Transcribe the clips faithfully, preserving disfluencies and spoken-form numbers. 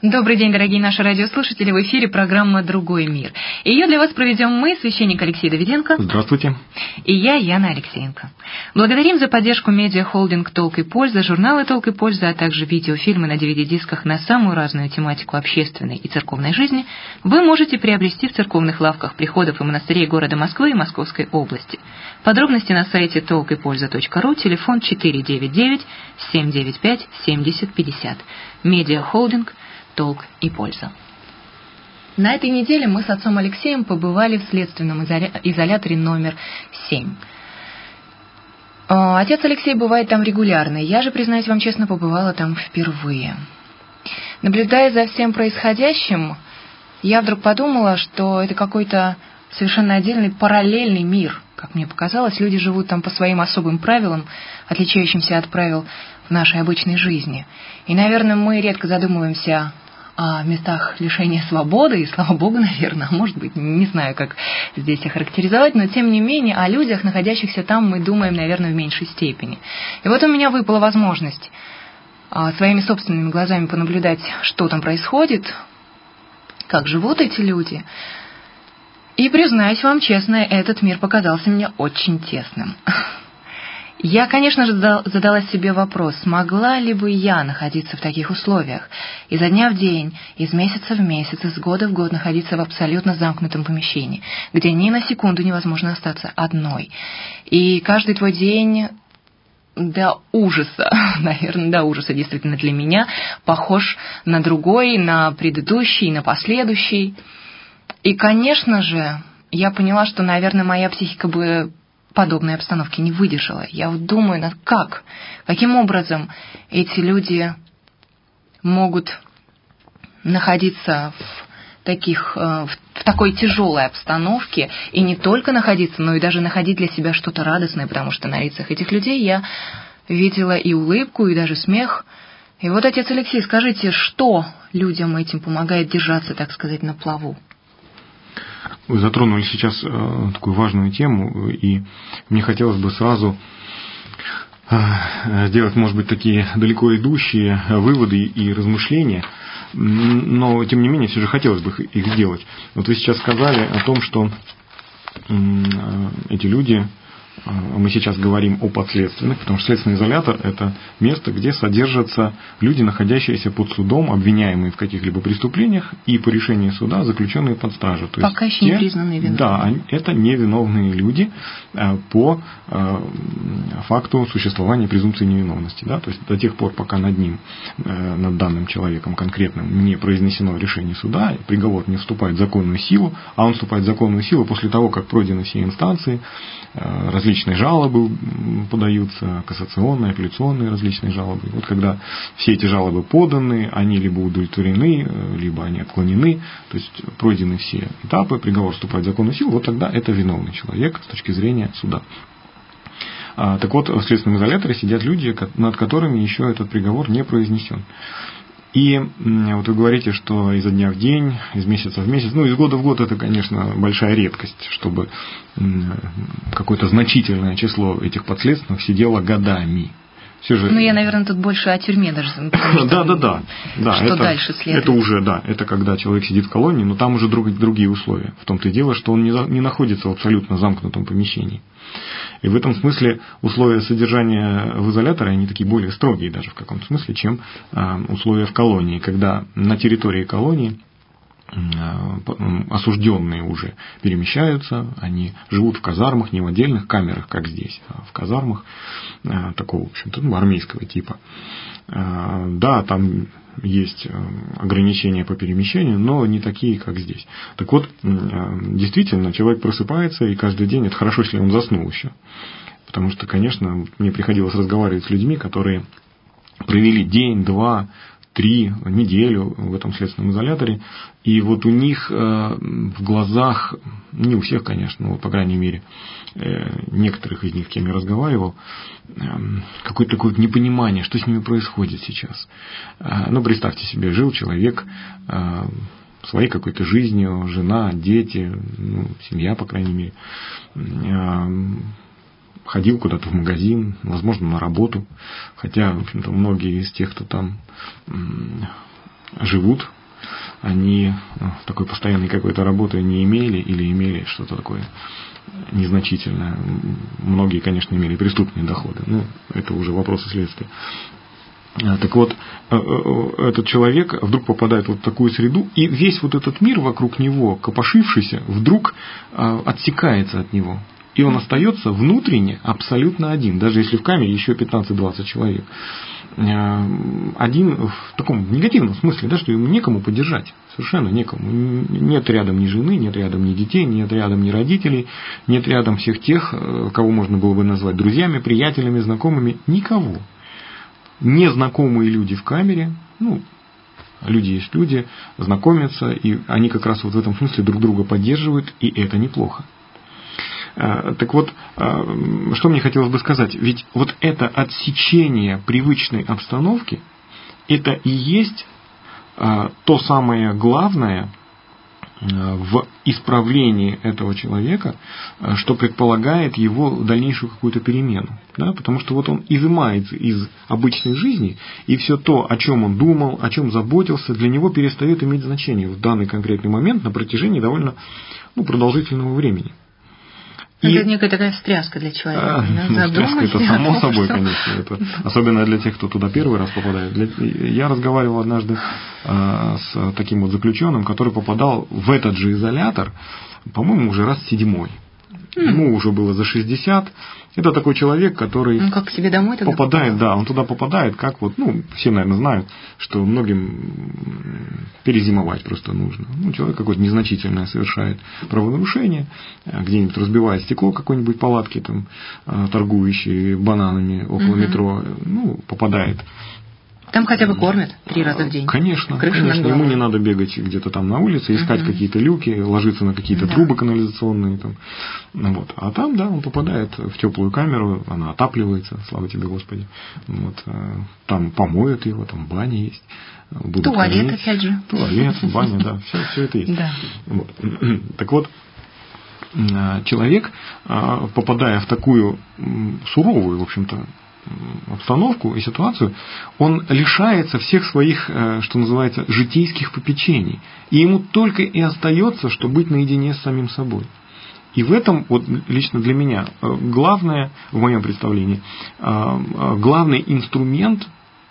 Добрый день, дорогие наши радиослушатели. В эфире программа «Другой мир». Ее для вас проведем мы, священник Алексей Давиденко. Здравствуйте. И я, Яна Алексеенко. Благодарим за поддержку медиахолдинг «Толк и польза», журналы «Толк и польза», а также видеофильмы на ди ви ди-дисках на самую разную тематику общественной и церковной жизни вы можете приобрести в церковных лавках приходов и монастырей города Москвы и Московской области. Подробности на сайте толк и польза точка ру, телефон четыре девять девять семь девять пять семьдесят пятьдесят. Медиахолдинг «Толк и польза». На этой неделе мы с отцом Алексеем побывали в следственном изоляторе номер семь. Отец Алексей бывает там регулярно, я же, признаюсь вам честно, побывала там впервые. Наблюдая за всем происходящим, я вдруг подумала, что это какой-то совершенно отдельный параллельный мир. Как мне показалось, люди живут там по своим особым правилам, отличающимся от правил в нашей обычной жизни. И, наверное, мы редко задумываемся о местах лишения свободы, и, слава богу, наверное, а может быть, не знаю, как здесь охарактеризовать, но, тем не менее, о людях, находящихся там, мы думаем, наверное, в меньшей степени. И вот у меня выпала возможность своими собственными глазами понаблюдать, что там происходит, как живут эти люди. И, признаюсь вам честно, этот мир показался мне очень тесным. Я, конечно же, задала себе вопрос, смогла ли бы я находиться в таких условиях, изо дня в день, из месяца в месяц, из года в год находиться в абсолютно замкнутом помещении, где ни на секунду невозможно остаться одной. И каждый твой день до ужаса, наверное, до ужаса действительно для меня, похож на другой, на предыдущий, на последующий. И, конечно же, я поняла, что, наверное, моя психика бы подобной обстановки не выдержала. Я вот думаю, как, каким образом эти люди могут находиться в, таких, в такой тяжелой обстановке, и не только находиться, но и даже находить для себя что-то радостное, потому что на лицах этих людей я видела и улыбку, и даже смех. И вот, отец Алексей, скажите, что людям этим помогает держаться, так сказать, на плаву? Вы затронули сейчас э, такую важную тему, и мне хотелось бы сразу э, сделать, может быть, такие далеко идущие выводы и размышления, но, тем не менее, все же хотелось бы их сделать. Вот вы сейчас сказали о том, что э, эти люди, э, мы сейчас говорим о подследственных, потому что следственный изолятор – это место, где содержатся люди, находящиеся под судом, обвиняемые в каких-либо преступлениях, и по решению суда заключенные под стражу. То Пока есть еще те, не признанные виновными. Да, это невиновные люди по факту существования презумпции невиновности. Да? То есть до тех пор, пока над ним, над данным человеком конкретным, не произнесено решение суда, приговор не вступает в законную силу, а он вступает в законную силу после того, как пройдены все инстанции, различные жалобы подаются, кассационные, апелляционные различные жалобы. Вот когда все эти жалобы поданы, они либо удовлетворены, либо они отклонены, то есть пройдены все этапы, приговор вступает в законную силу, вот тогда это виновный человек с точки зрения суда. Так вот, в следственном изоляторе сидят люди, над которыми еще этот приговор не произнесен. И вот вы говорите, что изо дня в день, из месяца в месяц, ну, из года в год это, конечно, большая редкость, чтобы какое-то значительное число этих подследственных сидело годами. Все же... Ну, я, наверное, тут больше о тюрьме даже. Да, да, да. да что это, дальше следует? Это уже, да, это когда человек сидит в колонии, но там уже друг, другие условия. В том-то и дело, что он не, не находится в абсолютно замкнутом помещении. И в этом смысле условия содержания в изоляторе, они такие более строгие даже в каком-то смысле, чем условия в колонии, когда на территории колонии осужденные уже перемещаются, они живут в казармах, не в отдельных камерах, как здесь, а в казармах такого, в общем-то, ну, армейского типа. Да, там есть ограничения по перемещению, но не такие, как здесь. Так вот, действительно, человек просыпается, и каждый день, это хорошо, если он заснул еще. Потому что, конечно, мне приходилось разговаривать с людьми, которые провели день, два, три, неделю в этом следственном изоляторе, и вот у них в глазах, не у всех, конечно, но, по крайней мере, некоторых из них, с кем я разговаривал, какое-то такое непонимание, что с ними происходит сейчас. Ну, представьте себе, жил человек своей какой-то жизнью, жена, дети, ну, семья, по крайней мере, ходил куда-то в магазин, возможно, на работу, хотя, в общем-то, многие из тех, кто там живут, они такой постоянной какой-то работы не имели или имели что-то такое незначительное. Многие, конечно, имели преступные доходы. Ну, это уже вопросы следствия. Так вот, этот человек вдруг попадает вот в такую среду, и весь вот этот мир вокруг него, копошившийся, вдруг отсекается от него. И он остается внутренне абсолютно один, даже если в камере еще пятнадцать-двадцать человек. Один в таком негативном смысле, да, что ему некому поддержать, совершенно некому. Нет рядом ни жены, нет рядом ни детей, нет рядом ни родителей, нет рядом всех тех, кого можно было бы назвать друзьями, приятелями, знакомыми, никого. Незнакомые люди в камере, ну, люди есть люди, знакомятся, и они как раз вот в этом смысле друг друга поддерживают, и это неплохо. Так вот, что мне хотелось бы сказать, ведь вот это отсечение привычной обстановки, это и есть то самое главное в исправлении этого человека, что предполагает его дальнейшую какую-то перемену. Да? Потому что вот он изымается из обычной жизни, и все то, о чем он думал, о чем заботился, для него перестает иметь значение в данный конкретный момент на протяжении довольно ну, продолжительного времени. И... Это некая такая встряска для человека. А, ну, встряска это само собой, конечно. Это, особенно для тех, кто туда первый раз попадает. Для, я разговаривал однажды а, с таким вот заключенным, который попадал в этот же изолятор, по-моему, уже раз седьмой. Ему уже было за шестьдесят. Это такой человек, который ну, как к себе домой тогда попадает, попадал? Да, он туда попадает, как вот, ну, все, наверное, знают, что многим перезимовать просто нужно. Ну, человек какое-то незначительное совершает правонарушение, где-нибудь разбивает стекло какой-нибудь палатки, там, торгующей бананами около угу. метро, ну, попадает. Там хотя бы кормят три раза в день. Конечно, конечно. Ему не надо бегать где-то там на улице, искать угу. какие-то люки, ложиться на какие-то да. трубы канализационные. Там. Вот. А там, да, он попадает в теплую камеру, она отапливается, слава тебе, Господи. Вот. Там помоют его, там баня есть. Туалет, кормить. Опять же. Туалет, баня, да, все, все это есть. Да. Вот. Так вот, человек, попадая в такую суровую, в общем-то, обстановку и ситуацию, он лишается всех своих, что называется, житейских попечений. И ему только и остается, что быть наедине с самим собой. И в этом, вот лично для меня, главное, в моем представлении, главный инструмент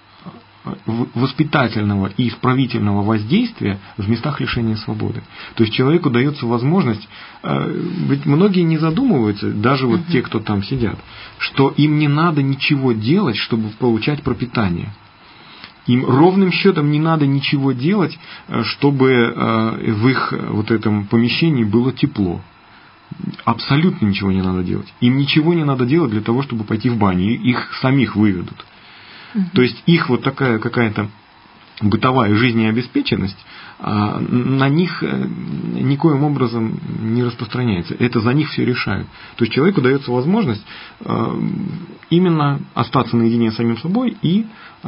воспитательного и исправительного воздействия в местах лишения свободы. То есть человеку дается возможность, ведь многие не задумываются, даже вот uh-huh. те, кто там сидят, что им не надо ничего делать, чтобы получать пропитание. Им ровным счетом не надо ничего делать, чтобы в их вот этом помещении было тепло. Абсолютно ничего не надо делать. Им ничего не надо делать для того, чтобы пойти в баню. Их самих выведут. То есть их вот такая какая-то бытовая жизнеобеспеченность на них никоим образом не распространяется. Это за них все решают. То есть человеку дается возможность именно остаться наедине с самим собой и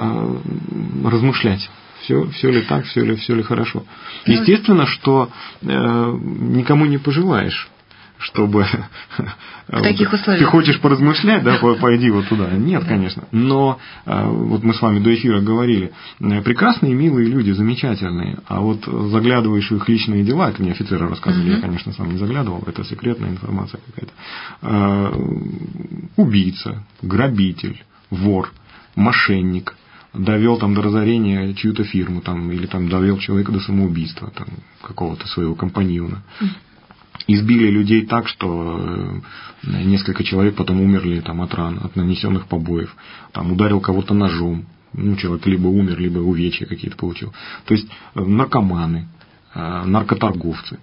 размышлять. Все, все ли так, все ли, все ли хорошо. Естественно, что никому не пожелаешь, чтобы в таких условиях. Ты хочешь поразмышлять, да, пойди вот туда. Нет, конечно. Но вот мы с вами до эфира говорили, прекрасные, милые люди, замечательные, а вот заглядываешь в их личные дела, это мне офицеры рассказывали, uh-huh. я, конечно, сам не заглядывал, это секретная информация какая-то. Убийца, грабитель, вор, мошенник, довел там до разорения чью-то фирму, там, или там довел человека до самоубийства, там, какого-то своего компаньона. Uh-huh. Избили людей так, что несколько человек потом умерли там, от ран, от нанесенных побоев. Там, ударил кого-то ножом. Ну, человек либо умер, либо увечья какие-то получил. То есть наркоманы, наркоторговцы.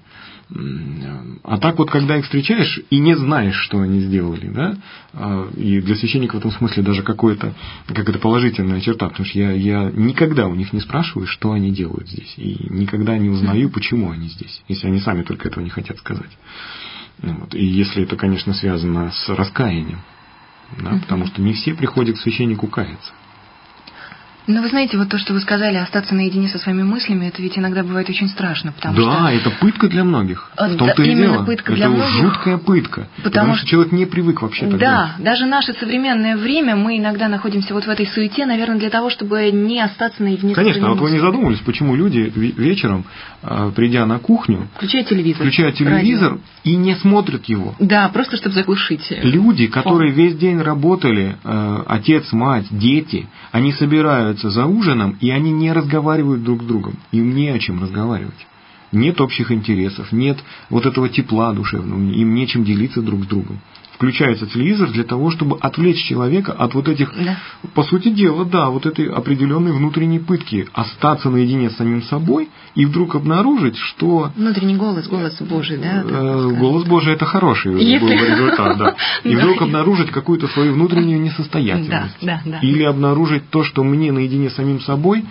А так вот, когда их встречаешь и не знаешь, что они сделали, да, и для священника в этом смысле даже какое-то, как это положительная черта, потому что я, я никогда у них не спрашиваю, что они делают здесь, и никогда не узнаю, почему они здесь, если они сами только этого не хотят сказать. Вот. И если это, конечно, связано с раскаянием, да, потому что не все приходят к священнику каяться. Ну, вы знаете, вот то, что вы сказали, остаться наедине со своими мыслями, это ведь иногда бывает очень страшно, потому да, что... Да, это пытка для многих. В том-то да, и именно дело. Пытка это для многих, жуткая пытка. Потому, потому что человек не привык вообще так Да, делать. Даже наше современное время, мы иногда находимся вот в этой суете, наверное, для того, чтобы не остаться наедине Конечно, со своими а вот мыслями. вы не задумывались, почему люди вечером, придя на кухню, включают телевизор, включают телевизор радио. И не смотрят его. Да, просто чтобы заглушить. Люди, которые весь день работали, отец, мать, дети, они собираются за ужином, и они не разговаривают друг с другом. Им не о чем разговаривать. Нет общих интересов, нет вот этого тепла душевного, им нечем делиться друг с другом. Включается телевизор для того, чтобы отвлечь человека от вот этих, да. по сути дела, да, вот этой определенной внутренней пытки, остаться наедине с самим собой и вдруг обнаружить, что... Внутренний голос, голос Божий, да? Голос Божий – это хороший Если... был бы результат, да. И вдруг обнаружить какую-то свою внутреннюю несостоятельность. Да, да, да. Или обнаружить то, что мне наедине с самим собой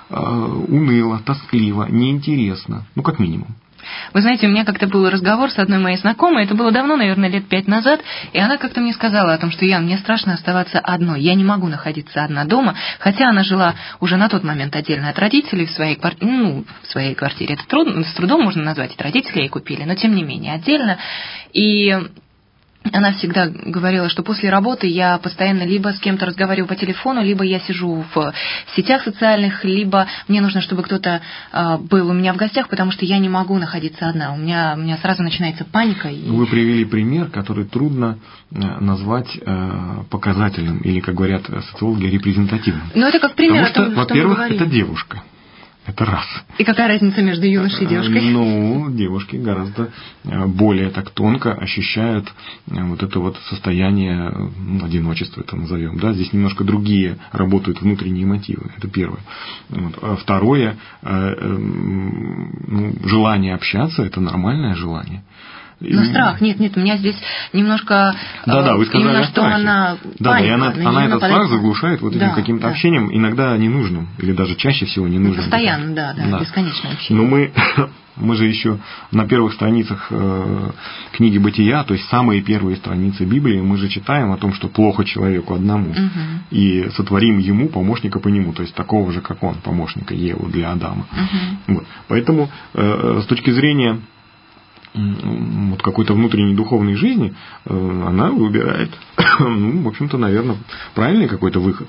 уныло, тоскливо, неинтересно. Ну, как минимум. Вы знаете, у меня как-то был разговор с одной моей знакомой, это было давно, наверное, лет пять назад, и она как-то мне сказала о том, что Ян, мне страшно оставаться одной, я не могу находиться одна дома, хотя она жила уже на тот момент отдельно от родителей в своей квартире, ну, в своей квартире, это трудно, с трудом можно назвать, это родители ей купили, но тем не менее отдельно, и... Она всегда говорила, что после работы я постоянно либо с кем-то разговариваю по телефону, либо я сижу в сетях социальных, либо мне нужно, чтобы кто-то был у меня в гостях, потому что я не могу находиться одна. У меня, у меня сразу начинается паника. И... Вы привели пример, который трудно назвать показательным или, как говорят социологи, репрезентативным. Ну, это как пример потому о том, что, что мы во-первых, говорили. это девушка. Это раз. И какая разница между юношей и девушкой? Ну, девушки гораздо более так тонко ощущают вот это вот состояние, ну, одиночества, это назовем. Да? Здесь немножко другие работают внутренние мотивы. Это первое. Вот. А второе, ну, желание общаться, это нормальное желание. Но страх, нет, нет, у меня здесь немножко да, да, вы сказали именно о что она да, паника, да, и она, она этот страх заглушает вот этим да, каким-то да. общением, иногда ненужным, или даже чаще всего ненужным. Постоянно, да, да, да, бесконечное общение. Но мы, мы же еще на первых страницах э, книги Бытия, то есть самые первые страницы Библии, мы же читаем о том, что плохо человеку одному, угу. и сотворим ему помощника по нему, то есть такого же, как он, помощника Еву для Адама. Угу. Вот. Поэтому э, с точки зрения вот какой-то внутренней духовной жизни, она выбирает, ну, в общем-то, наверное, правильный какой-то выход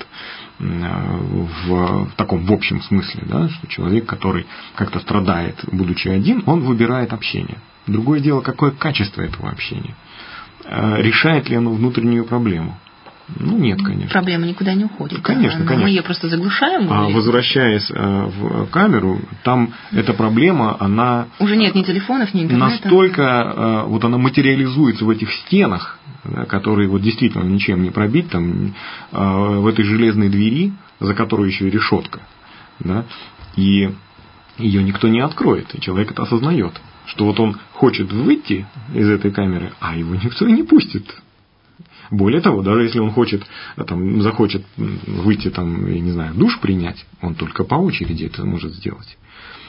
в, в таком в общем смысле, да, что человек, который как-то страдает, будучи один, он выбирает общение. Другое дело, какое качество этого общения. Решает ли оно внутреннюю проблему? Ну, нет, конечно. Проблема никуда не уходит. Конечно, да? конечно. Мы ее просто заглушаем. А возвращаясь в камеру, там эта проблема, она... Уже нет ни телефонов, ни интернета. Настолько вот она материализуется в этих стенах, которые вот действительно ничем не пробить, там, в этой железной двери, за которой еще и решетка. Да, и ее никто не откроет, и человек это осознает, что вот он хочет выйти из этой камеры, а его никто и не пустит. Более того, даже если он хочет, там, захочет выйти, там, я не знаю, душ принять, он только по очереди это может сделать.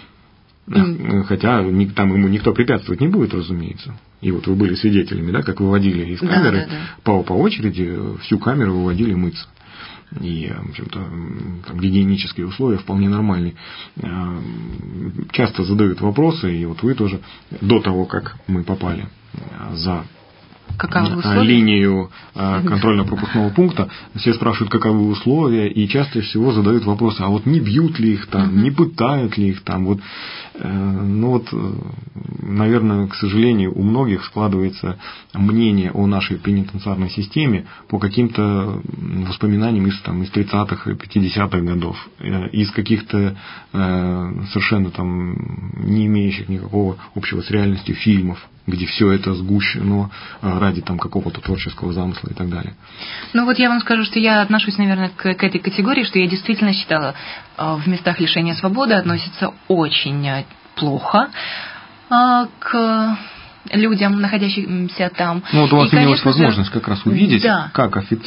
Mm. Хотя там ему никто препятствовать не будет, разумеется. И вот вы были свидетелями, да, как выводили из камеры, да, да, да. По, по очереди всю камеру выводили мыться. И, в общем-то, там, гигиенические условия вполне нормальные. Часто задают вопросы, и вот вы тоже, до того, как мы попали за линию контрольно-пропускного пункта, все спрашивают, каковы условия, и чаще всего задают вопросы, а вот не бьют ли их там, uh-huh. не пытают ли их там. Вот, ну вот, наверное, к сожалению, у многих складывается мнение о нашей пенитенциарной системе по каким-то воспоминаниям из, там, из тридцатых и пятидесятых годов, из каких-то совершенно там не имеющих никакого общего с реальностью фильмов, где все это сгущено ради там какого-то творческого замысла и так далее. Ну вот я вам скажу, что я отношусь, наверное, к, к этой категории, что я действительно считала, в местах лишения свободы относятся очень плохо к людям, находящимся там. Ну вот у вас и, имелась конечно, возможность как раз увидеть, да. как офицер,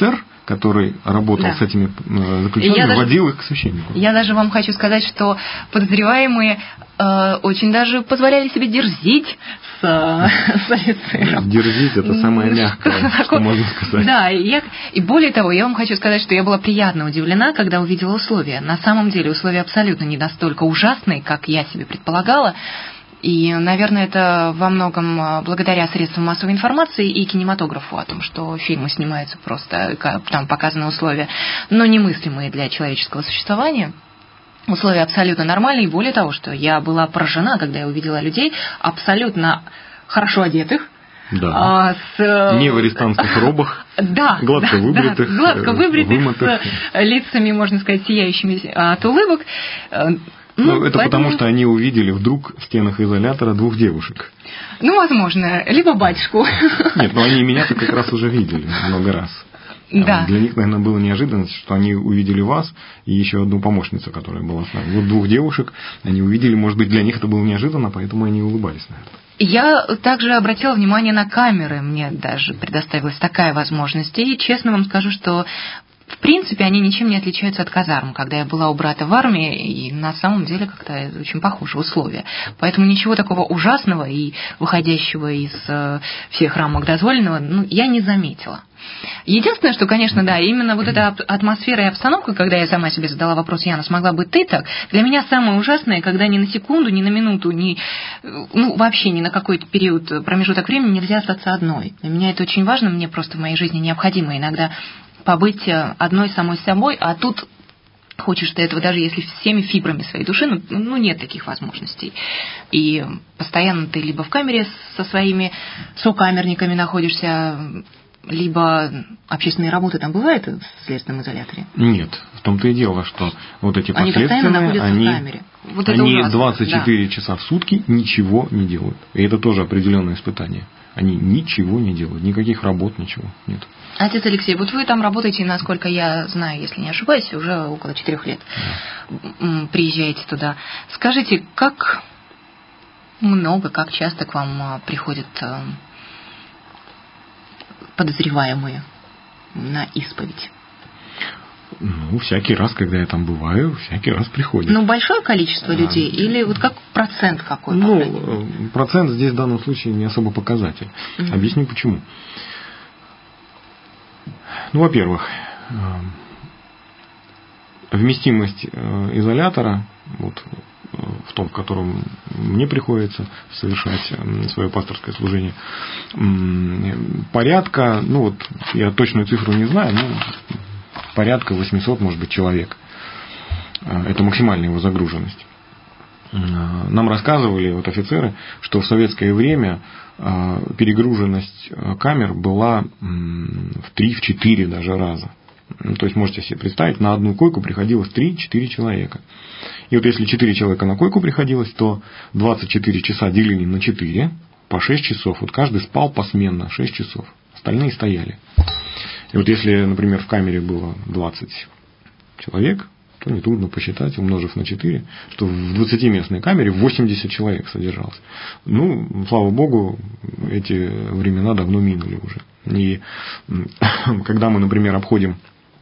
который работал да. с этими заключенными, вводил их к священнику. Я даже вам хочу сказать, что подозреваемые э, очень даже позволяли себе дерзить с, с офицером. Дерзить – это самое мягкое, что, что можно сказать. Да, и, я, и более того, я вам хочу сказать, что я была приятно удивлена, когда увидела условия. На самом деле условия абсолютно не настолько ужасные, как я себе предполагала. И, наверное, это во многом благодаря средствам массовой информации и кинематографу о том, что фильмы снимаются просто, там показаны условия, но немыслимые для человеческого существования. Условия абсолютно нормальные. И более того, что я была поражена, когда я увидела людей абсолютно хорошо одетых, да. а, с... не в арестантских робах, да, гладко да, выбритых, да, гладко выбритых, вымытых. С лицами, можно сказать, сияющими от улыбок. Ну, Ну, это поэтому... потому, что они увидели вдруг в стенах изолятора двух девушек. Ну, возможно, либо батюшку. Нет, но они меня-то как раз уже видели много раз. Да. Для них, наверное, было неожиданность, что они увидели вас и еще одну помощницу, которая была с нами. Вот двух девушек они увидели, может быть, для них это было неожиданно, поэтому они улыбались, наверное. Я также обратила внимание на камеры, мне даже предоставилась такая возможность. И честно вам скажу, что в принципе они ничем не отличаются от казарм. Когда я была у брата в армии, и на самом деле как-то очень похожие условия. Поэтому ничего такого ужасного и выходящего из всех рамок дозволенного, ну, я не заметила. Единственное, что, конечно, да, именно вот эта атмосфера и обстановка, когда я сама себе задала вопрос, Яна, смогла бы ты так, для меня самое ужасное, когда ни на секунду, ни на минуту, ни, ну, вообще ни на какой-то период, промежуток времени нельзя остаться одной. Для меня это очень важно, мне просто в моей жизни необходимо иногда побыть одной самой собой, а тут хочешь ты этого, даже если всеми фибрами своей души, ну, ну нет таких возможностей. И постоянно ты либо в камере со своими сокамерниками находишься, либо общественные работы там бывают в следственном изоляторе? Нет, в том-то и дело, что вот эти они постоянно находятся они, в камере. Вот они это двадцать четыре да. часа в сутки ничего не делают. И это тоже определенное испытание. Они ничего не делают, никаких работ, ничего нет. Отец Алексей, вот вы там работаете, насколько я знаю, если не ошибаюсь, уже около четырех лет. Да. Приезжаете туда. Скажите, как много, как часто к вам приходят подозреваемые на исповедь? Ну, всякий раз, когда я там бываю, всякий раз приходят. Ну, большое количество людей? А, или вот как процент какой? Ну, процент здесь в данном случае не особо показатель. Угу. Объясню почему. Ну, во-первых, вместимость изолятора, вот, в том, в котором мне приходится совершать свое пасторское служение, порядка, ну вот, я точную цифру не знаю, но порядка восемьсот, может быть, человек. Это максимальная его загруженность. Нам рассказывали вот офицеры, что в советское время перегруженность камер была в три-четыре даже раза. То есть можете себе представить, на одну койку приходилось три-четыре человека. И вот если четыре человека на койку приходилось, то двадцать четыре часа делили на четыре, по шесть часов. Вот каждый спал посменно шесть часов. Остальные стояли. И вот если, например, в камере было двадцать человек, то нетрудно посчитать, умножив на четыре, что в двадцатиместной камере восемьдесят человек содержалось. Ну, слава богу, эти времена давно минули уже. И когда мы, например, обходим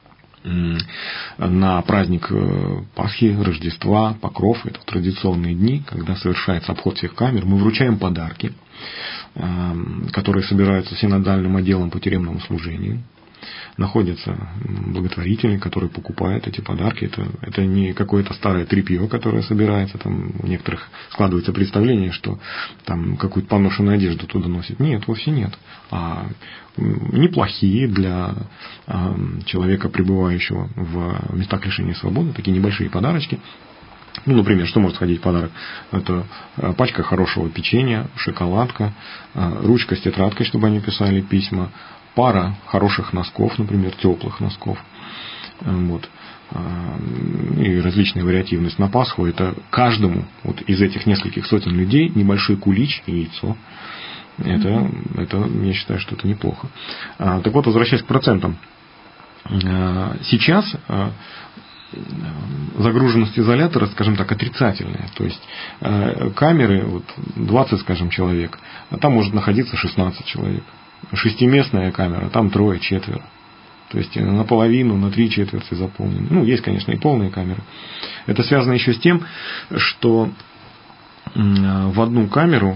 на праздник Пасхи, Рождества, Покров, это традиционные дни, когда совершается обход всех камер, мы вручаем подарки, которые собираются синодальным отделом по тюремному служению. Находятся благотворители, которые покупают эти подарки. Это, это не какое-то старое тряпье, которое собирается. Там у некоторых складывается представление, что там какую-то поношенную одежду туда носят. Нет, вовсе нет. А неплохие для а, человека, пребывающего в местах лишения свободы, такие небольшие подарочки. Ну, например, что может входить в подарок? Это пачка хорошего печенья, шоколадка, ручка с тетрадкой, чтобы они писали письма, пара хороших носков, например, теплых носков. Вот. И различная вариативность на Пасху. Это каждому вот из этих нескольких сотен людей небольшой кулич и яйцо. Это, это, я считаю, что это неплохо. Так вот, возвращаясь к процентам. Сейчас загруженность изолятора, скажем так, отрицательная. То есть камеры, вот двадцать, скажем, человек, а там может находиться шестнадцать человек. Шестиместная камера, там трое-четверо. То есть наполовину, на три четверти заполнены. Ну, есть, конечно, и полные камеры. Это связано еще с тем, что в одну камеру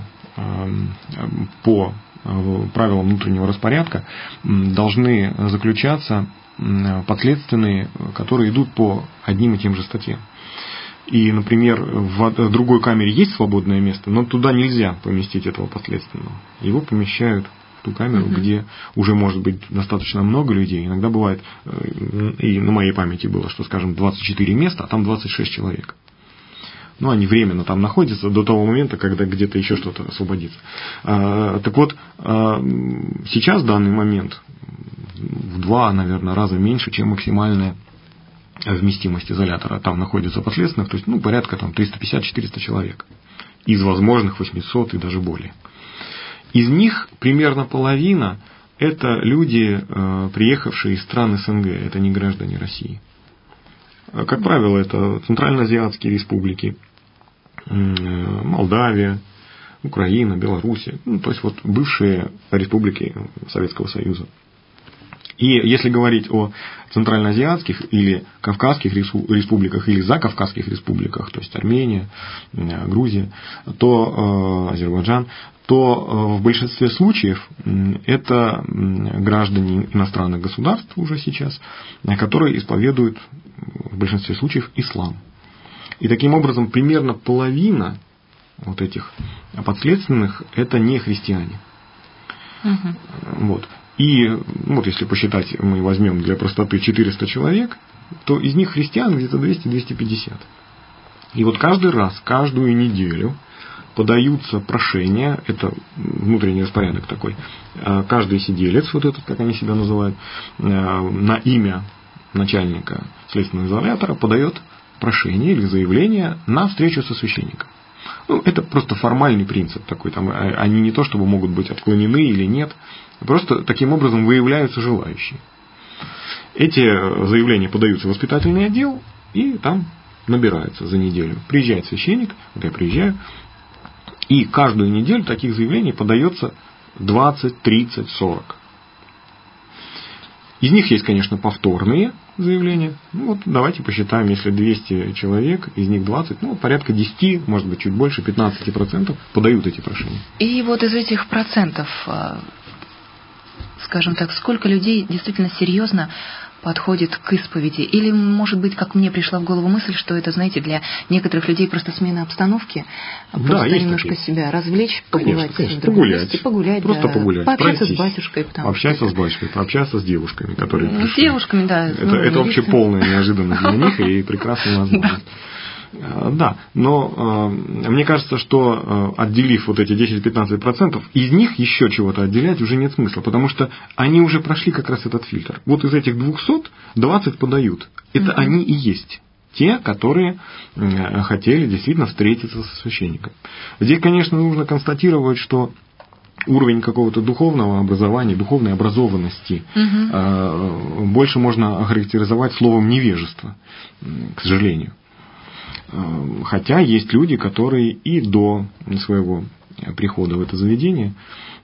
по правилам внутреннего распорядка должны заключаться подследственные, которые идут по одним и тем же статьям. И, например, в другой камере есть свободное место, но туда нельзя поместить этого подследственного. Его помещают в ту камеру, угу. где уже может быть достаточно много людей. Иногда бывает, и на моей памяти было, что, скажем, двадцать четыре места, а там двадцать шесть человек. Ну, они временно там находятся до того момента, когда где-то еще что-то освободится. Так вот, сейчас в данный момент в два, наверное, раза меньше, чем максимальная вместимость изолятора. Там находится подследственных, то есть ну, порядка там, триста пятьдесят - четыреста человек. Из возможных восьмисот и даже более. Из них примерно половина – это люди, приехавшие из стран СНГ, это не граждане России. Как правило, это Центральноазиатские республики, Молдавия, Украина, Белоруссия, ну, то есть вот бывшие республики Советского Союза. И если говорить о центральноазиатских или кавказских республиках, или закавказских республиках, то есть Армения, Грузия, то э, Азербайджан, то в большинстве случаев это граждане иностранных государств уже сейчас, которые исповедуют в большинстве случаев ислам. И таким образом примерно половина вот этих подследственных это не христиане. Угу. Вот. И вот если посчитать, мы возьмем для простоты четыреста человек, то из них христиан где-то двести - двести пятьдесят. И вот каждый раз, каждую неделю подаются прошения, это внутренний распорядок такой, каждый сиделец, вот этот, как они себя называют, на имя начальника следственного изолятора подает прошение или заявление на встречу со священником. Ну, это просто формальный принцип такой, там, они не то чтобы могут быть отклонены или нет, просто таким образом выявляются желающие. Эти заявления подаются в воспитательный отдел и там набираются за неделю. Приезжает священник, вот я приезжаю, и каждую неделю таких заявлений подается двадцать, тридцать, сорок. Из них есть, конечно, повторные заявления. Ну, вот давайте посчитаем, если двести человек, из них двадцать, ну, порядка десять, может быть, чуть больше, пятнадцать процентов подают эти прошения. И вот из этих процентов, скажем так, сколько людей действительно серьезно подходит к исповеди? Или, может быть, как мне пришла в голову мысль, что это, знаете, для некоторых людей просто смена обстановки, просто да, немножко такие. Себя развлечь, побывать конечно, конечно. в другом погулять, месте, погулять, просто да, погулять, пообщаться пройтись, с батюшкой. Общаться с батюшкой, пообщаться с девушками, которые ну, пришли. С девушками, да. Это, ну, это вообще полная неожиданность для них и прекрасная возможность. Да, но э, мне кажется, что э, отделив вот эти десять-пятнадцать процентов, из них еще чего-то отделять уже нет смысла, потому что они уже прошли как раз этот фильтр. Вот из этих двухсот двадцать подают. Это mm-hmm. они и есть. Те, которые э, хотели действительно встретиться со священником. Здесь, конечно, нужно констатировать, что уровень какого-то духовного образования, духовной образованности mm-hmm. э, больше можно охарактеризовать словом невежество, к сожалению. Хотя есть люди, которые и до своего прихода в это заведение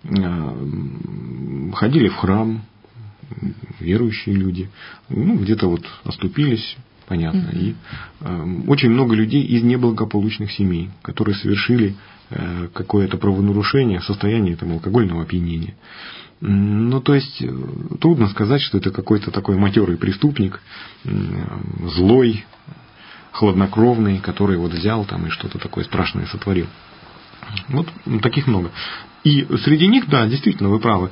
ходили в храм, верующие люди, ну, где-то вот оступились, понятно. Mm-hmm. И очень много людей из неблагополучных семей, которые совершили какое-то правонарушение в состоянии там, алкогольного опьянения. Ну, то есть, трудно сказать, что это какой-то такой матерый преступник, злой, хладнокровный, который вот взял там и что-то такое страшное сотворил. Вот таких много. И среди них, да, действительно, вы правы,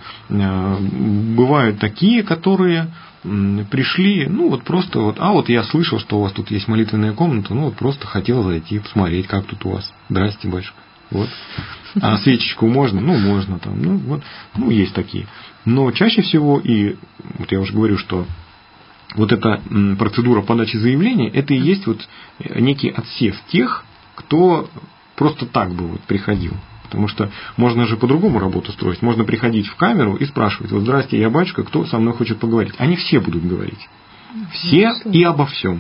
бывают такие, которые пришли, ну вот просто вот, а вот я слышал, что у вас тут есть молитвенная комната, ну вот просто хотел зайти, посмотреть, как тут у вас. Здрасте, батюшка. Вот. А свечечку можно? Ну, можно там. Ну, вот. Ну, есть такие. Но чаще всего, и вот я уже говорю, что вот эта процедура подачи заявления, это и есть вот некий отсев тех, кто просто так бы вот приходил. Потому что можно же по-другому работу строить. Можно приходить в камеру и спрашивать: вот здрасте, я батюшка, кто со мной хочет поговорить? Они все будут говорить. Все и обо всем.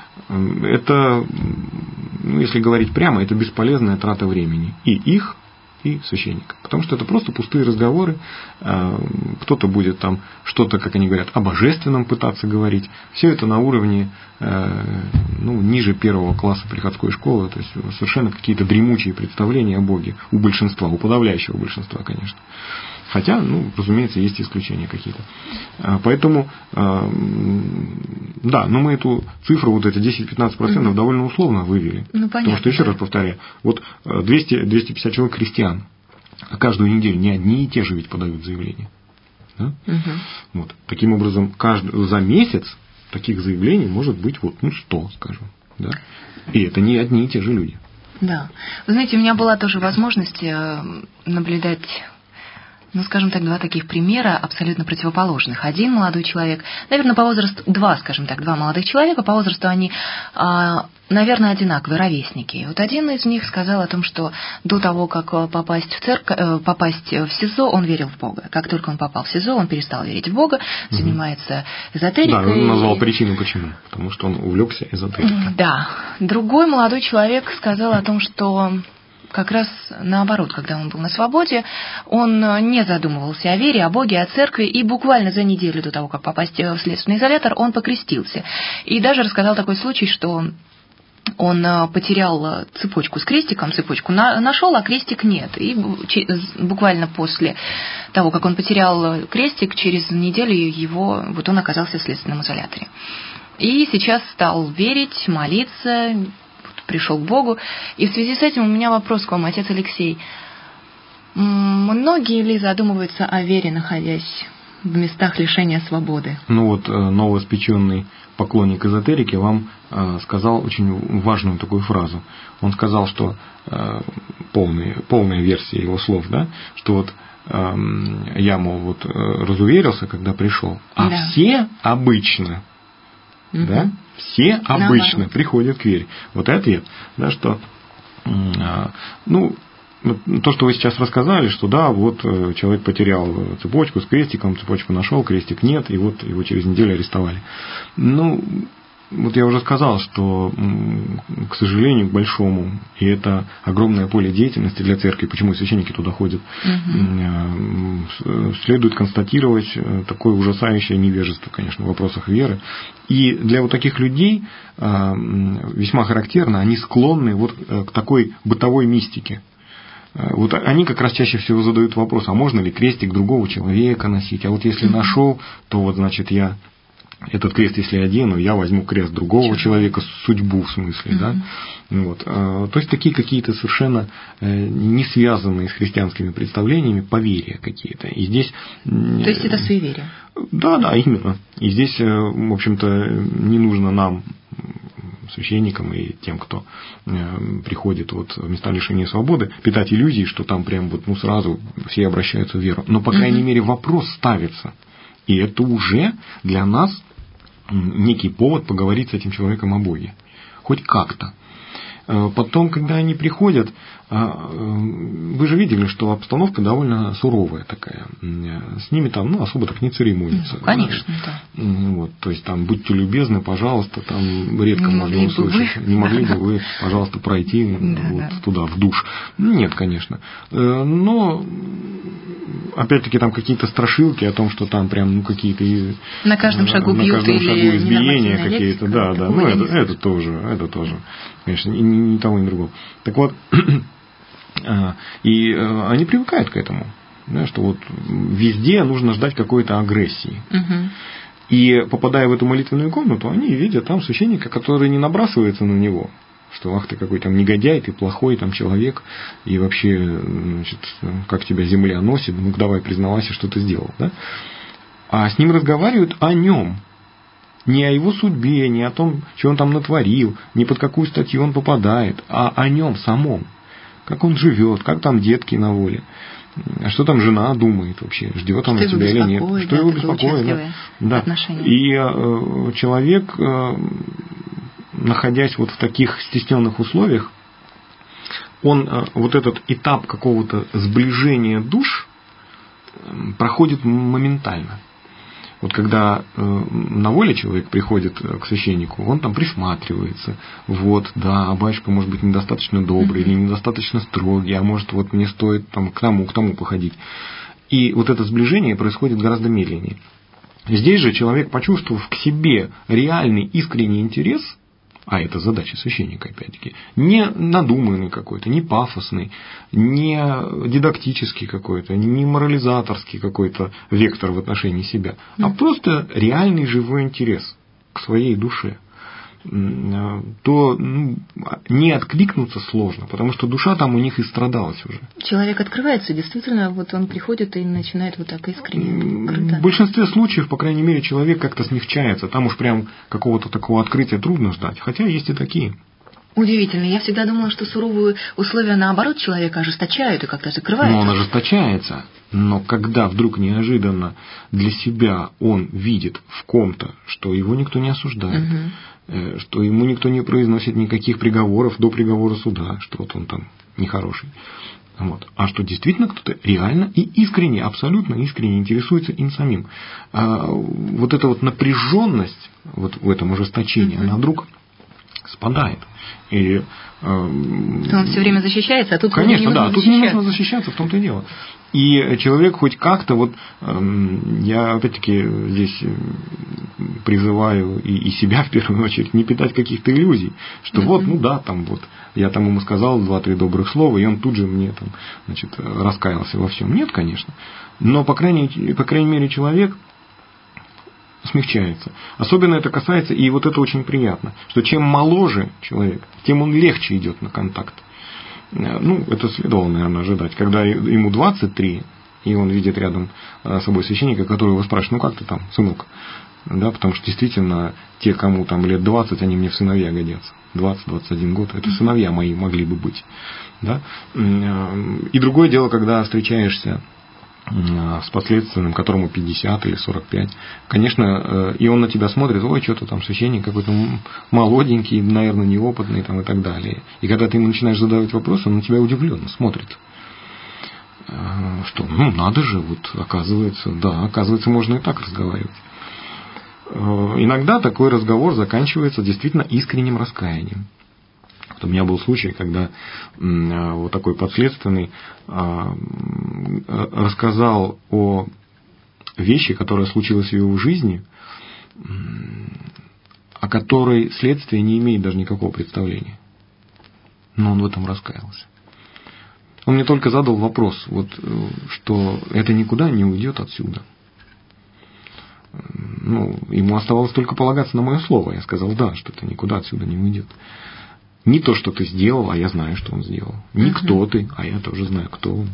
Это, ну, если говорить прямо, это бесполезная трата времени. И их, и священника. Потому что это просто пустые разговоры. Кто-то будет там что-то, как они говорят, о божественном пытаться говорить. Все это на уровне ну, ниже первого класса приходской школы. То есть совершенно какие-то дремучие представления о Боге у большинства, у подавляющего большинства, конечно. Хотя, ну, разумеется, есть исключения какие-то. Поэтому, да, но мы эту цифру, вот эти десять-пятнадцать процентов, угу. довольно условно вывели. Ну, понятно. Потому что, еще раз повторяю, вот двести-двести пятьдесят человек христиан, а каждую неделю не одни и те же ведь подают заявления. Да? Угу. Вот. Таким образом, каждый, за месяц таких заявлений может быть вот, ну, сто, скажем. Да? И это не одни и те же люди. Да. Вы знаете, у меня была тоже возможность наблюдать, ну, скажем так, два таких примера абсолютно противоположных. Один молодой человек, наверное, по возрасту, два, скажем так, два молодых человека, по возрасту они, наверное, одинаковые, ровесники. Вот один из них сказал о том, что до того, как попасть в церковь, попасть в СИЗО, он верил в Бога. Как только он попал в СИЗО, он перестал верить в Бога, угу. занимается эзотерикой. Да, он назвал причину почему. Потому что он увлекся эзотерикой. Да. Другой молодой человек сказал о том, что как раз наоборот, когда он был на свободе, он не задумывался о вере, о Боге, о церкви, и буквально за неделю до того, как попасть в следственный изолятор, он покрестился. И даже рассказал такой случай, что он потерял цепочку с крестиком, цепочку нашел, а крестик нет. И буквально после того, как он потерял крестик, через неделю его, вот он оказался в следственном изоляторе. И сейчас стал верить, молиться, пришел к Богу. И в связи с этим у меня вопрос к вам, отец Алексей. Многие ли задумываются о вере, находясь в местах лишения свободы? Ну вот новоиспеченный поклонник эзотерики вам сказал очень важную такую фразу. Он сказал, что полная, полная версия его слов, да, что вот я, мол, вот разуверился, когда пришел, а да. все обычно, угу. да, все обычно Наоборот. приходят к вере. Вот и ответ, да, что, ну, то, что вы сейчас рассказали, что да, вот человек потерял цепочку с крестиком, цепочку нашел, крестик нет, и вот его через неделю арестовали. Ну, вот я уже сказал, что, к сожалению, к большому, и это огромное поле деятельности для церкви, почему священники туда ходят, угу. следует констатировать такое ужасающее невежество, конечно, в вопросах веры. И для вот таких людей весьма характерно, они склонны вот к такой бытовой мистике. Вот они как раз чаще всего задают вопрос, а можно ли крестик другого человека носить? А вот если нашел, то вот, значит, я этот крест, если одену, я возьму крест другого человека, судьбу в смысле, mm-hmm. да. Вот. То есть такие какие-то совершенно не связанные с христианскими представлениями поверья какие-то. И здесь... То есть это суеверие? Да, да, именно. И здесь, в общем-то, не нужно нам, священникам и тем, кто приходит вот в места лишения свободы, питать иллюзии, что там прям вот ну сразу все обращаются в веру. Но, по крайней mm-hmm. мере, вопрос ставится. И это уже для нас некий повод поговорить с этим человеком о Боге. Хоть как-то. Потом, когда они приходят, вы же видели, что обстановка довольно суровая такая. С ними там ну, особо так не церемонится. Ну, конечно, да. да. Вот, то есть там будьте любезны, пожалуйста, там редко не можно услышать. Вы? Не могли бы вы, пожалуйста, пройти да, вот да. туда, в душ. Нет, конечно. Но опять-таки там какие-то страшилки о том, что там прям ну, какие-то на каждом шагу на бьют каждом или шагу избиения какие-то. Да, да. Ну, это, это тоже, это тоже. Конечно, ни, ни того, ни другого. Так вот, и они привыкают к этому, да, что вот везде нужно ждать какой-то агрессии. Угу. И попадая в эту молитвенную комнату, они видят там священника, который не набрасывается на него, что ах ты какой там негодяй, ты плохой там человек, и вообще, значит, как тебя земля носит, ну давай признавайся, что ты сделал. Да? А с ним разговаривают о нем. Не о его судьбе, не о том, что он там натворил, не под какую статью он попадает, а о нем самом. Как он живет, как там детки на воле, что там жена думает вообще, ждет она тебя или нет, что да, его беспокоит. Да. Да. И э, человек, э, находясь вот в таких стесненных условиях, он э, вот этот этап какого-то сближения душ э, проходит моментально. Вот когда э, на воле человек приходит к священнику, он там присматривается. Вот, да, а батюшка может быть недостаточно добрый, mm-hmm. или недостаточно строгий, а может вот мне стоит там, к тому, к тому походить. И вот это сближение происходит гораздо медленнее. Здесь же человек, почувствовав к себе реальный искренний интерес, а это задача священника, опять-таки, не надуманный какой-то, не пафосный, не дидактический какой-то, не морализаторский какой-то вектор в отношении себя, mm. а просто реальный живой интерес к своей душе, то ну, не откликнуться сложно, потому что душа там у них и страдалась уже. Человек открывается, действительно, вот он приходит и начинает вот так искренне. Круто. В большинстве случаев, по крайней мере, человек как-то смягчается. Там уж прям какого-то такого открытия трудно ждать, хотя есть и такие. Удивительно. Я всегда думала, что суровые условия, наоборот, человека ожесточают и как-то закрывают. Но он ожесточается. Но когда вдруг неожиданно для себя он видит в ком-то, что его никто не осуждает, угу. что ему никто не произносит никаких приговоров до приговора суда, что вот он там нехороший, вот, а что действительно кто-то реально и искренне, абсолютно искренне интересуется им самим. А вот эта вот напряженность вот в этом ожесточении, угу. она вдруг спадает. И, э, он все время защищается, а тут конечно, да, тут не нужно защищаться, в том-то и дело. И человек хоть как-то, вот э, я опять-таки здесь призываю и, и себя в первую очередь не питать каких-то иллюзий, что mm-hmm. вот, ну да, там вот, я там ему сказал два-три добрых слова, и он тут же мне там, значит, раскаялся во всем. Нет, конечно. Но, по крайней, по крайней мере, человек смягчается. Особенно это касается, и вот это очень приятно, что чем моложе человек, тем он легче идет на контакт. Ну, это следовало, наверное, ожидать. Когда ему двадцать три, и он видит рядом с собой священника, который его спрашивает: ну как ты там, сынок? Да, потому что действительно те, кому там лет двадцать, они мне в сыновья годятся. двадцать-двадцать один год, это сыновья мои могли бы быть. Да? И другое дело, когда встречаешься с подследственным, которому пятьдесят или сорок пять, конечно, и он на тебя смотрит: ой, что-то там священник какой-то молоденький, наверное, неопытный там, и так далее. И когда ты ему начинаешь задавать вопросы, он на тебя удивленно смотрит. Что, ну, надо же, вот, оказывается, да, оказывается, можно и так разговаривать. Иногда такой разговор заканчивается действительно искренним раскаянием. У меня был случай, когда вот такой подследственный рассказал о вещи, которая случилась в его жизни, о которой следствие не имеет даже никакого представления. Но он в этом раскаялся. Он мне только задал вопрос, вот, что это никуда не уйдет отсюда. Ну, ему оставалось только полагаться на мое слово. Я сказал: да, что это никуда отсюда не уйдет. Не то, что ты сделал, а я знаю, что он сделал. Не uh-huh. кто ты, а я тоже знаю, кто он.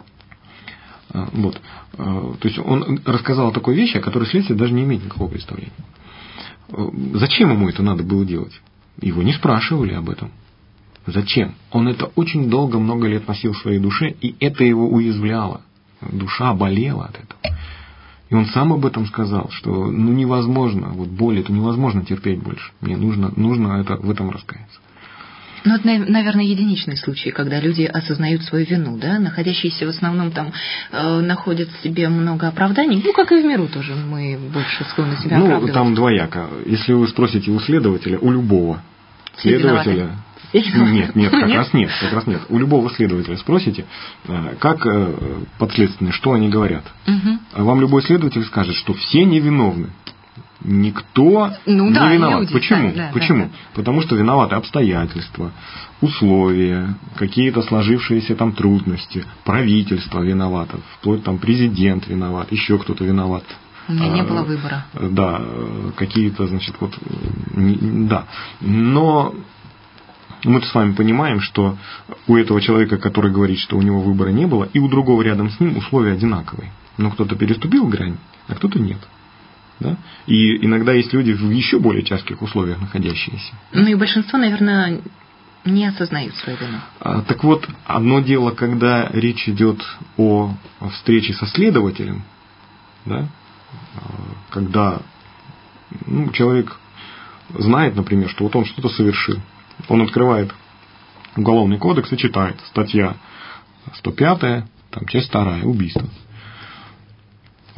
Вот. То есть он рассказал о такой вещи, о которой следствие даже не имеет никакого представления. Зачем ему это надо было делать? Его не спрашивали об этом. Зачем? Он это очень долго, много лет носил в своей душе, и это его уязвляло. Душа болела от этого. И он сам об этом сказал, что ну невозможно, вот боль это невозможно терпеть больше. Мне нужно, нужно это, в этом раскаяться. Ну, это, наверное, единичный случай, когда люди осознают свою вину, да, находящиеся в основном там э, находят в себе много оправданий, ну, как и в миру тоже, мы больше склонны себя ну, оправдывать. Ну, там двояко. Если вы спросите у следователя, у любого следователя... Нет, нет, как раз нет, как раз нет. У любого следователя спросите, как подследственные, что они говорят. Угу. Вам любой следователь скажет, что все невиновны. Никто ну, не да, виноват. Люди, Почему? Да, Почему? Да, да. Потому что виноваты обстоятельства, условия, какие-то сложившиеся там трудности, правительство виновато, вплоть там президент виноват, еще кто-то виноват. У меня не было выбора. Да, какие-то, значит, вот, да. Но мы-то с вами понимаем, что у этого человека, который говорит, что у него выбора не было, и у другого рядом с ним условия одинаковые. Но кто-то переступил грань, а кто-то нет. Да? И иногда есть люди в еще более тяжких условиях находящиеся. Ну и большинство, наверное, не осознают свою вину. А, так вот, одно дело, когда речь идет о встрече со следователем, да? Когда ну, человек знает, например, что вот он что-то совершил. Он открывает Уголовный кодекс и читает статья сто пятая, там, часть вторая, убийство.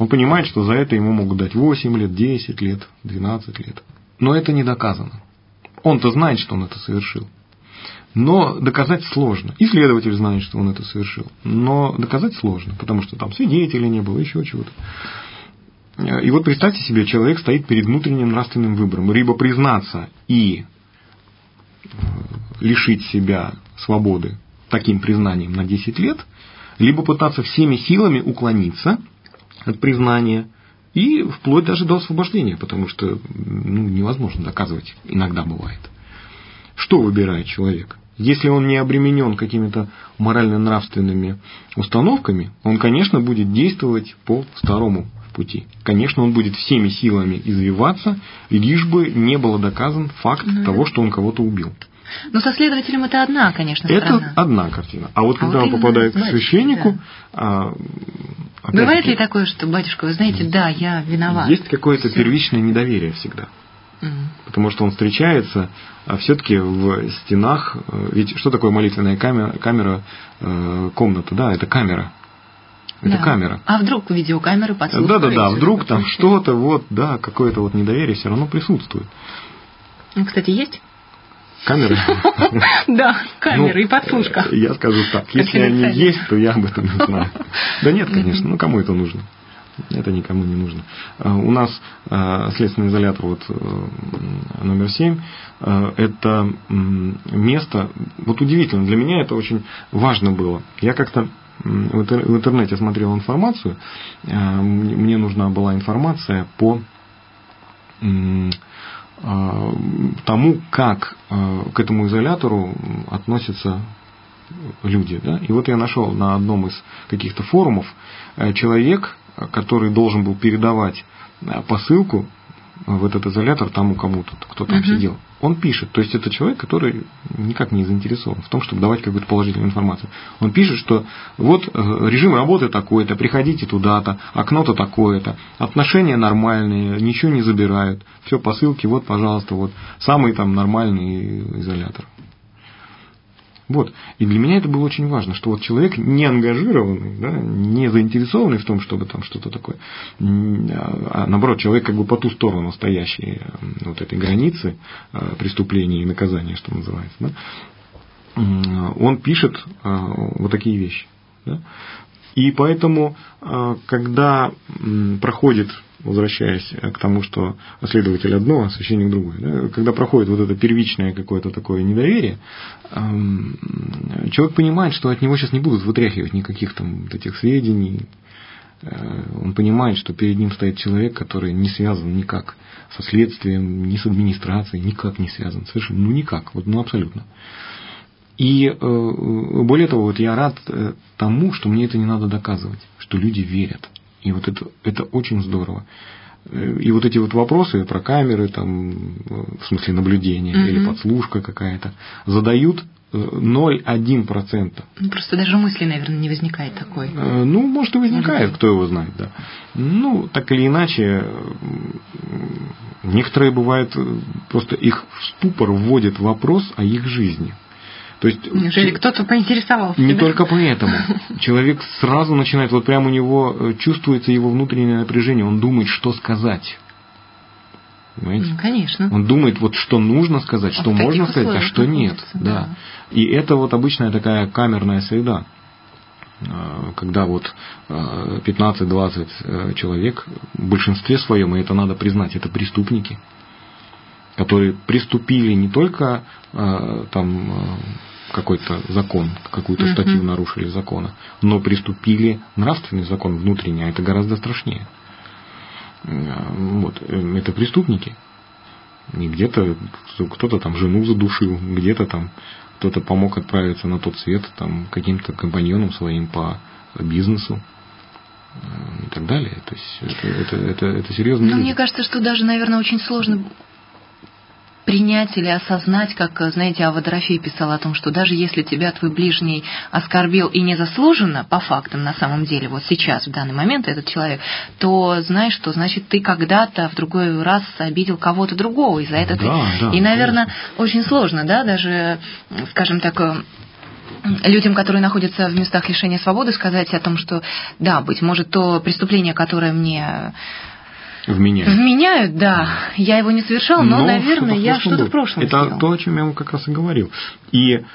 Он понимает, что за это ему могут дать восемь лет, десять лет, двенадцать лет. Но это не доказано. Он-то знает, что он это совершил. Но доказать сложно. И следователь знает, что он это совершил. Но доказать сложно, потому что там свидетелей не было, еще чего-то. И вот представьте себе, человек стоит перед внутренним нравственным выбором. Либо признаться и лишить себя свободы таким признанием на десять лет, либо пытаться всеми силами уклониться от признания и вплоть даже до освобождения, потому что ну, невозможно доказывать, иногда бывает. Что выбирает человек? Если он не обременен какими-то морально-нравственными установками, он, конечно, будет действовать по старому пути. Конечно, он будет всеми силами извиваться, лишь бы не был доказан факт ну, того, что он кого-то убил. Но со следователем это одна, конечно, сторона. Это сторона. одна картина. А вот а когда вот он попадает к священнику... Да. А, бывает ли такое, что, батюшка, вы знаете, да, я виноват? Есть какое-то Всё. первичное недоверие всегда. Угу. Потому что он встречается а все-таки в стенах... Ведь что такое молитвенная камера, камера комната? Да, это камера. Это да. камера. А вдруг видеокамеры подслушивают? Да-да-да, вдруг там что-то, вот, да, какое-то вот недоверие все равно присутствует. Ну, кстати, есть? Камеры? Да, камеры и подслушка. Я скажу так, если они есть, то я об этом не знаю. Да нет, конечно, ну кому это нужно? Это никому не нужно. У нас следственный изолятор вот, номер семь, это место, вот удивительно, для меня это очень важно было. Я как-то в интернете смотрел информацию, мне нужна была информация по тому, как к этому изолятору относятся люди. Да? И вот я нашел на одном из каких-то форумов человек, который должен был передавать посылку в этот изолятор тому кому-то, кто там uh-huh. сидел. Он пишет, то есть это человек, который никак не заинтересован в том, чтобы давать какую-то положительную информацию. Он пишет, что вот режим работы такой-то, приходите туда-то, окно-то такое-то, отношения нормальные, ничего не забирают, все посылки, вот, пожалуйста, вот самый там нормальный изолятор. Вот. И для меня это было очень важно, что вот человек не ангажированный, да, не заинтересованный в том, чтобы там что-то такое, а наоборот, человек как бы по ту сторону стоящий вот этой границы преступления и наказания, что называется, да, он пишет вот такие вещи. Да. И поэтому, когда проходит, возвращаясь к тому, что следователь одно, а священник другое, да, когда проходит вот это первичное какое-то такое недоверие, человек понимает, что от него сейчас не будут вытряхивать никаких там вот этих сведений. Он понимает, что перед ним стоит человек, который не связан никак со следствием, ни с администрацией, никак не связан. Совершенно, ну никак, вот, ну абсолютно. И более того, вот я рад тому, что мне это не надо доказывать, что люди верят. И вот это, это очень здорово. И вот эти вот вопросы про камеры, там, в смысле наблюдения, mm-hmm. или подслушка какая-то, задают ноль целых одна десятая процента. Ну, просто даже мысли, наверное, не возникает такой. Ну, может, и возникает, может, кто его знает, да. Ну, так или иначе, некоторые, бывает, просто их в ступор вводит вопрос о их жизни. То есть, неужели кто-то поинтересовался? Не да? только поэтому. Человек сразу начинает, вот прямо у него чувствуется его внутреннее напряжение, он думает, что сказать. Понимаете? Ну, конечно. Он думает, вот что нужно сказать, а что можно сказать, а что нет. Да. Да. И это вот обычная такая камерная среда, когда вот пятнадцать-двадцать человек, в большинстве своем, и это надо признать, это преступники, которые приступили не только там какой-то закон, какую-то uh-huh. статью нарушили закона, но приступили нравственный закон внутренний, а это гораздо страшнее. Вот. Это преступники. И где-то кто-то там жену задушил, где-то там кто-то помог отправиться на тот свет там, каким-то компаньоном своим по бизнесу и так далее. То есть это, это, это, это серьезно. Но мне кажется, что даже, наверное, очень сложно принять или осознать, как, знаете, Ава Дорофей писал о том, что даже если тебя твой ближний оскорбил и незаслуженно, по фактам на самом деле, вот сейчас, в данный момент этот человек, то знаешь, что значит ты когда-то в другой раз обидел кого-то другого, и за это да, ты... Да, и, наверное, конечно. очень сложно, да, даже, скажем так, людям, которые находятся в местах лишения свободы, сказать о том, что да, быть может, то преступление, которое мне вменяют, вменяют да, я его не совершал, но, но наверное, я что-то в прошлом Это сделал. то, о чем я вам как раз и говорил. И э,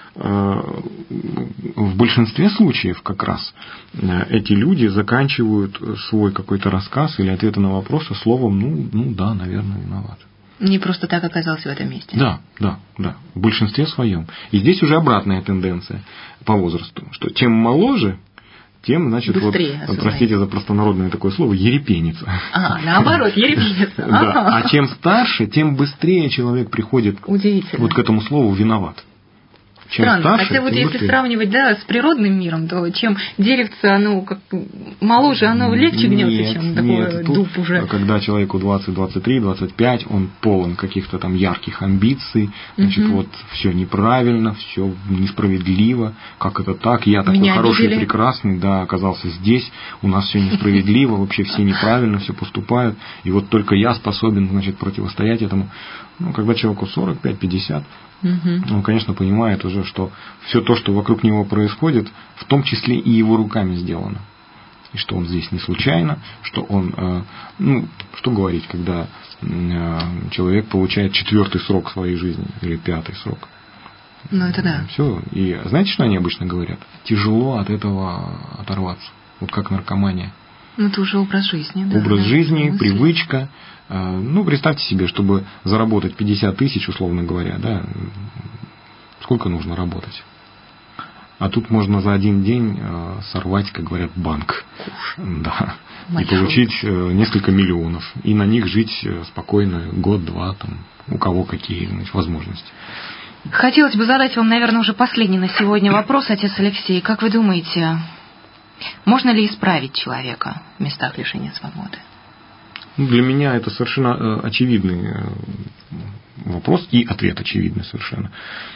в большинстве случаев как раз эти люди заканчивают свой какой-то рассказ или ответы на вопросы словом «ну, ну да, наверное, виноват». Не просто так оказался в этом месте. Да, да, да, в большинстве своем. И здесь уже обратная тенденция по возрасту, что чем моложе, тем, значит, быстрее, вот, простите за простонародное такое слово, ерепенится. А, наоборот, ерепенится. Да. А чем старше, тем быстрее человек приходит вот к этому слову «виноват». Чем Странно, старше, хотя вот если быстрее. Сравнивать, да, с природным миром, то чем деревце, оно как моложе, оно легче гнется, нет, чем нет, такой тут, дуб уже. Когда человеку двадцать, двадцать три, двадцать пять, он полон каких-то там ярких амбиций, значит, угу. вот все неправильно, все несправедливо, как это так, я такой Меня хороший, обидели. прекрасный, да, оказался здесь, у нас все несправедливо, вообще все неправильно, все поступают, и вот только я способен, значит, противостоять этому. Ну, когда человеку сорок пять пятьдесят, угу. он, конечно, понимает уже, что все то, что вокруг него происходит, в том числе и его руками сделано. И что он здесь не случайно, что он, ну, что говорить, когда человек получает четвертый срок своей жизни или пятый срок. Ну, это да. Все. И знаете, что они обычно говорят? Тяжело от этого оторваться. Вот как наркомания. Ну, это уже образ жизни, да. Образ да, жизни, мысли. привычка. Ну, представьте себе, чтобы заработать пятьдесят тысяч, условно говоря, да, сколько нужно работать? А тут можно за один день сорвать, как говорят, банк. Да. И получить несколько миллионов. И на них жить спокойно год-два, там, у кого какие, значит, возможности. Хотелось бы задать вам, наверное, уже последний на сегодня вопрос, отец Алексей. Как вы думаете, можно ли исправить человека в местах лишения свободы? Для меня это совершенно очевидный вопрос, и ответ очевидный совершенно.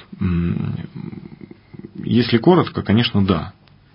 Если коротко, конечно, да.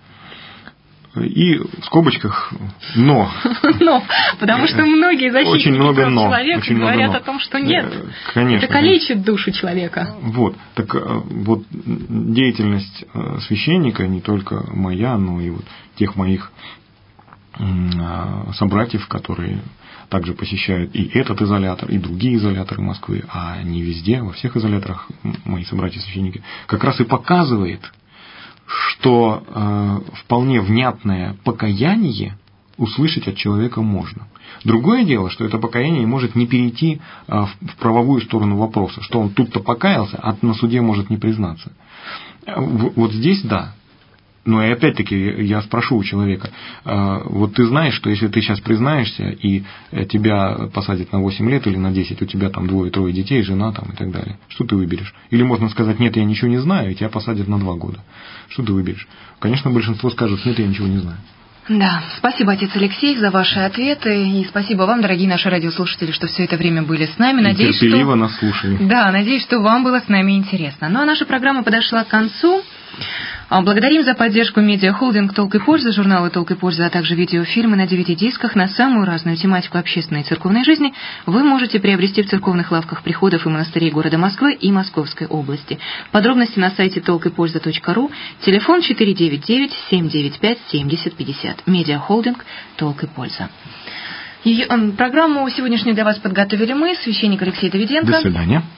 И в скобочках «но». Но, потому что многие защитники прав человека очень говорят много о том, что нет. Конечно. Это калечит душу человека. Вот. Так вот, деятельность священника, не только моя, но и вот тех моих собратьев, которые также посещают и этот изолятор, и другие изоляторы Москвы, а не везде, во всех изоляторах мои собратья-священники, как раз и показывает, что э, вполне внятное покаяние услышать от человека можно. Другое дело, что это покаяние может не перейти э, в, в правовую сторону вопроса, что он тут-то покаялся, а на суде может не признаться. В, вот здесь да. Но и опять-таки я спрошу у человека, вот ты знаешь, что если ты сейчас признаешься, и тебя посадят на восемь лет или на десять, у тебя там двое-трое детей, жена там и так далее, что ты выберешь? Или можно сказать, нет, я ничего не знаю, и тебя посадят на два года. Что ты выберешь? Конечно, большинство скажут, нет, я ничего не знаю. Да, спасибо, отец Алексей, за ваши ответы. И спасибо вам, дорогие наши радиослушатели, что все это время были с нами. И надеюсь, терпеливо что... нас слушали. Да, надеюсь, что вам было с нами интересно. Ну, а наша программа подошла к концу. Благодарим за поддержку медиахолдинг «Толк и польза», журналы «Толк и польза», а также видеофильмы на ди ви ди-дисках на самую разную тематику общественной и церковной жизни вы можете приобрести в церковных лавках приходов и монастырей города Москвы и Московской области. Подробности на сайте толк и польза точка ру, телефон четыре девять девять семь девять пять семьдесят пятьдесят. Медиахолдинг «Толк и польза». И, э, программу сегодняшнюю для вас подготовили мы, священник Алексей Давиденко. До свидания.